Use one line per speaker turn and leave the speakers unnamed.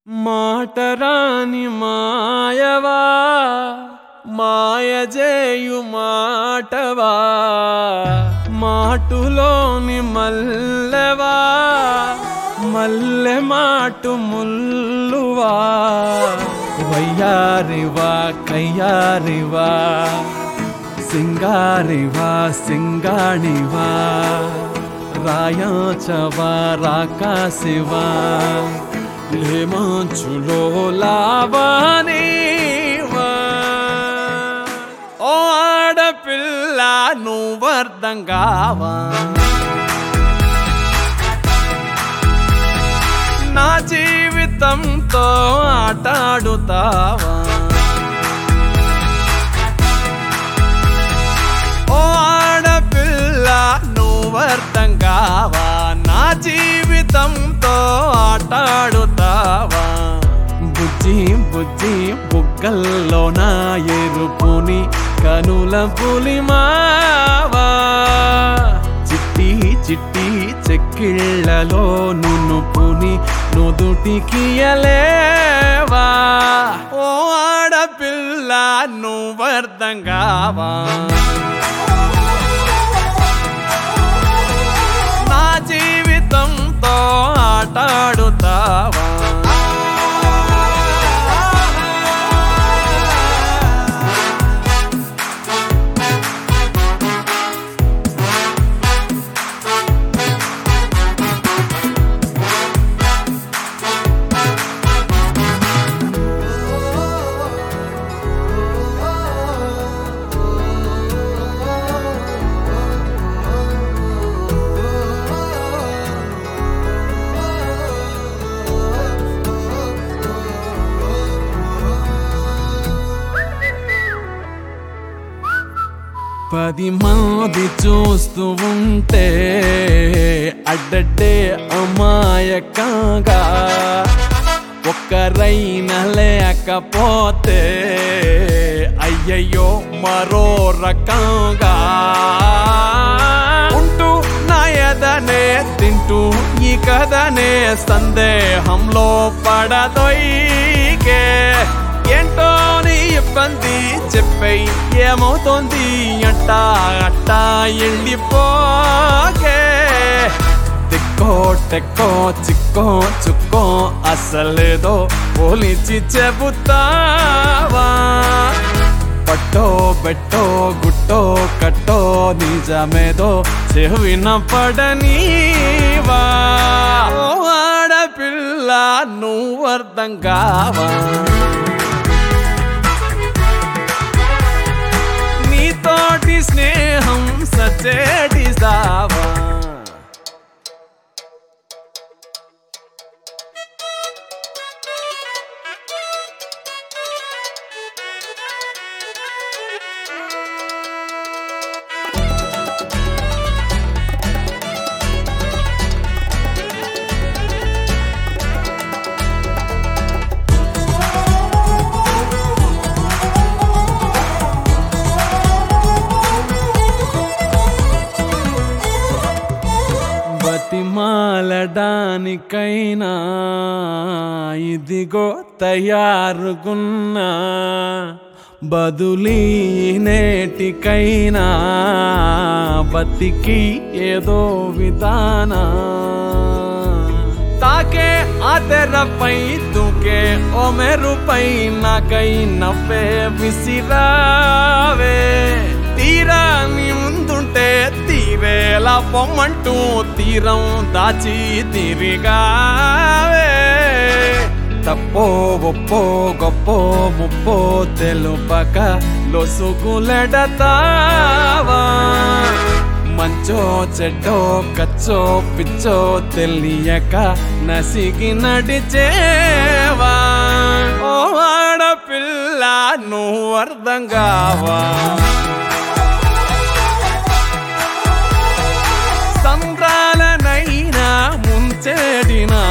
మాటరాని మాయవా మాయజేయు మాటవా మాటులోని మల్లెవా మల్లె మాటు ముల్లువా వయ్యారివా కయ్యారివా సింగారివా సింగాణివా రాయాచవా రాకాశివా లేమంచులో లావానివా ఓ ఆడపిల్ల నువ్వర్థం కావా నా జీవితంతో ఆటాడుతావా ఓ ఆడపిల్ల నువ్వర్థం కావా నా జీవితంతో ఆటాడుతావా బుజ్జి బుజ్జి బుగ్గల్లో నా ఎరుపుని కనుల పులిమావా చిట్టి చిట్టి చెక్కిళ్ళలో నునుపుని నుదుటికియలేవా ఓ ఆడపిల్ల నువ్వర్థం కావా నా జీవితంతో ఆటాడుతావా పది మంది చూస్తూ ఉంటే అడ్డడ్డే అమాయకంగా ఒక్కరైనా లేకపోతే అయ్యయ్యో మరో రకంగా ఉంటూ నా ఎదనే తింటూ ఈ కథనే సందేహంలో పడదొయ్యే ఏంటో నీ ఇబ్బంది చెప్పై ఏమవుతోంది అట్టా అట్టా వెళ్ళిపోకే తిక్కో టెక్కో చిక్కో చుక్కో అసలేదో పోలిచి చెబుతావా పట్టో బెట్టో గుట్టో కట్టో నిజమేదో చెవిన పడనీవా ఓ ఆడపిల్ల నువ్వర్థం కావా నీతోటి స్నేహం సచేటి సావా బతిమాలడానికైనా ఇదిగో తయారుగున్నా బదులీ నేటికైనా బతికి ఏదో విధానా తాకే ఆ తెరపై తూకే ఓ మెరుపై నాకై నవ్వే విసిరావే తీరా నీ ముందుంటే తీరేలా పొమ్మంటూ తీరం దాచి తిరిగావే తప్పో ఒప్పో గొప్పో ముప్పో తెలుపక లొసుగులెడతావా మంచో చెడ్డో కచ్చో పిచ్చో తెలియక నసిగి నడిచేవా ఓ ఆడపిల్ల నువ్వర్థం కావా సంద్రాలనైనా ముంచేడినా